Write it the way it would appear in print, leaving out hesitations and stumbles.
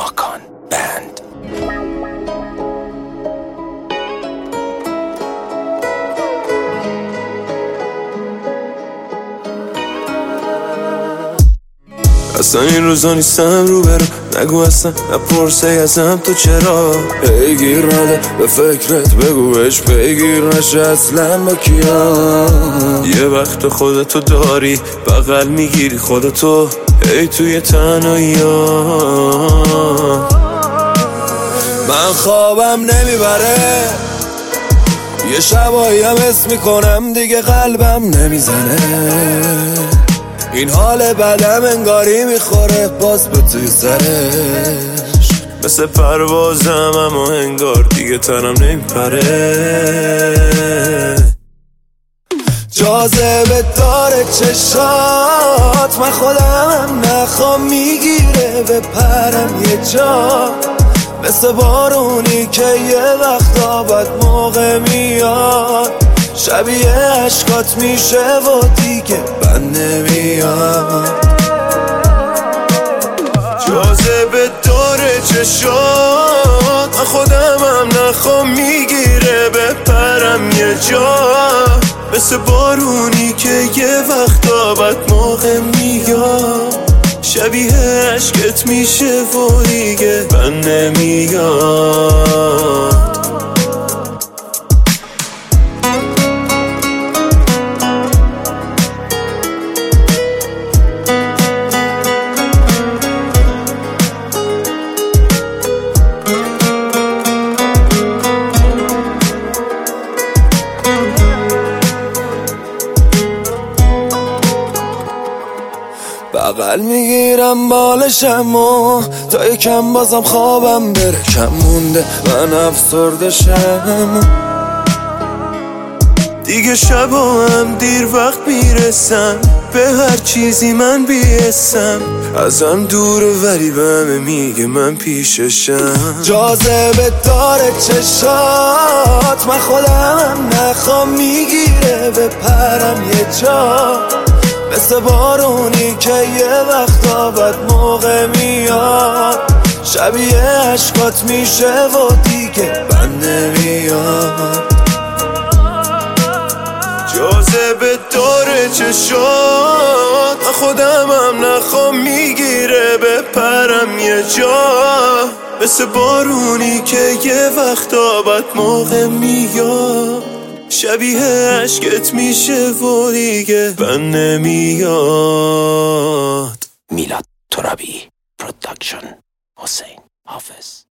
ماکان بند. اصلا این روزا نیستم رو برم، نگو اصلا نپرسه ازم تو چرا پیگیر نده به فکرت، بگو بهش پیگیر نشه اصلا با کیا. یه وقت خودتو داری بغل میگیری خودتو ای توی تنهایی من خوابم نمیبره، یه شبایی هم حس میکنم دیگه قلبم نمیزنه، این حال بدم انگاری میخوره باز به توی سرش، مثل پروازم اما انگار دیگه تنم نمیپره. جاذبه داره چشات، من خودم نخوام میگیره به پرم یه جا، مثل بارونی که یه وقتا بد موقع میاد، شبیه عشقات میشه و دیگه بند نمیاد. جاذبه داره چشات، من خودمم نخوام میگیره به پرم یه جا، مثل بارونی که یه وقتا بد موقع میاد، شبیه عشقت میشه و دیگه بند نمیاد. بغل میگیرم بالشم و تا یکم بازم خوابم بره، کم مونده من افسردشم دیگه، شبا هم دیر وقت میرسم به هر چیزی من بیستم، ازم دوره ولی به همه میگه من پیششم. جاذبه داره چشات، من خودم نخوام میگیره به پرم یه جا، مثل بارونی که یه وقتا بد موقع میاد، شبیه عشقات میشه و دیگه بند نمیاد. جاذبه داره چشات، من خودمم نخوام میگیره به پرم یه جا، مثل بارونی که یه وقتا بد موقع میاد، شبیه عشقت میشه و دیگه بند نمیاد. میلاد ترابی پروداکشن، حسین حافظ.